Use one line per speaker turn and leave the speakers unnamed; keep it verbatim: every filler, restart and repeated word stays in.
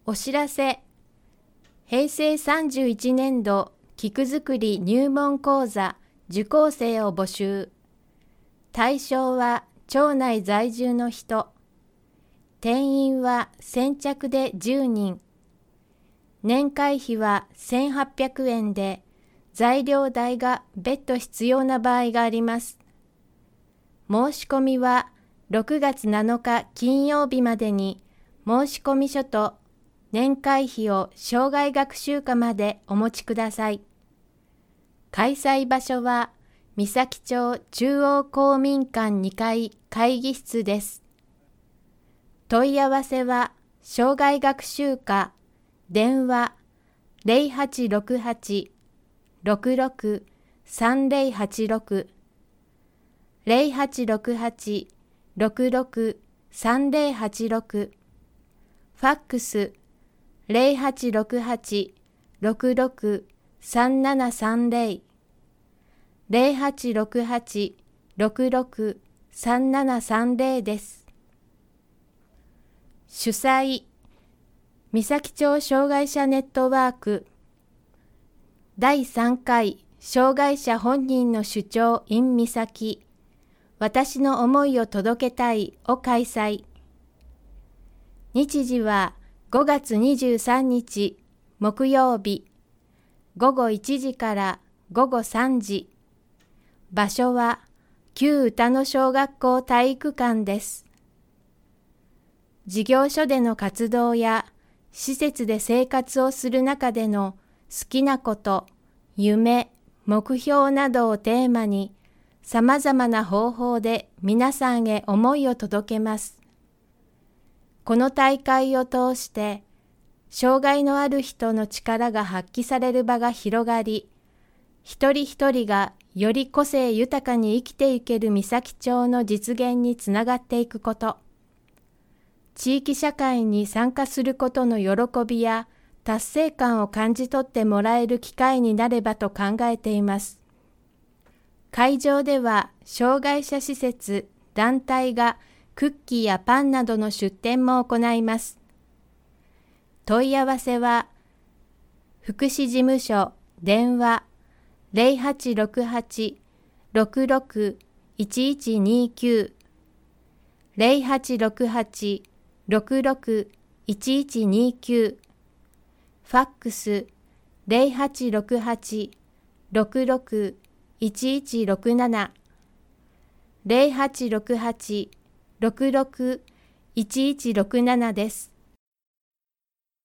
お知らせ。へいせいさんじゅういちねんど菊作り入門講座受講生を募集。対象は町内在住の人。定員は先着でじゅうにん。年会費はせんはっぴゃくえんで、材料代が別途必要な場合があります。申し込みはろくがつなのか金曜日までに申込書と年会費を生涯学習課までお持ちください。開催場所は三崎町中央公民館にかい会議室です。問い合わせは生涯学習課電話 ゼロはちろくはち ろくろく さんゼロはちろく ゼロはちろくはち ろくろく さんゼロはちろくファックスゼロはちろくはち ろくろく さんななさんゼロ ゼロはちろくはち ろくろく さんななさんゼロです。主催三崎町障害者ネットワークだいさんかい障害者本人の主張 in 三崎私の思いを届けたいを開催。日時はごがつにじゅうさんにち木曜日ごごいちじからごごさんじ。場所は旧歌野小学校体育館です。事業所での活動や施設で生活をする中での好きなこと、夢、目標などをテーマにさまざまな方法で皆さんへ思いを届けます。この大会を通して障害のある人の力が発揮される場が広がり、一人一人がより個性豊かに生きていける三崎町の実現につながっていくこと、地域社会に参加することの喜びや達成感を感じ取ってもらえる機会になればと考えています。会場では障害者施設、団体がクッキーやパンなどの出店も行います。問い合わせは福祉事務所電話ゼロはちろくはち ろくろく いちいちにきゅう ゼロはちろくはち ろくろく いちいちにきゅうファックスゼロはちろくはち ろくろく いちいちろくなな ゼロはちろくはち ろくろく いちいちろくななです。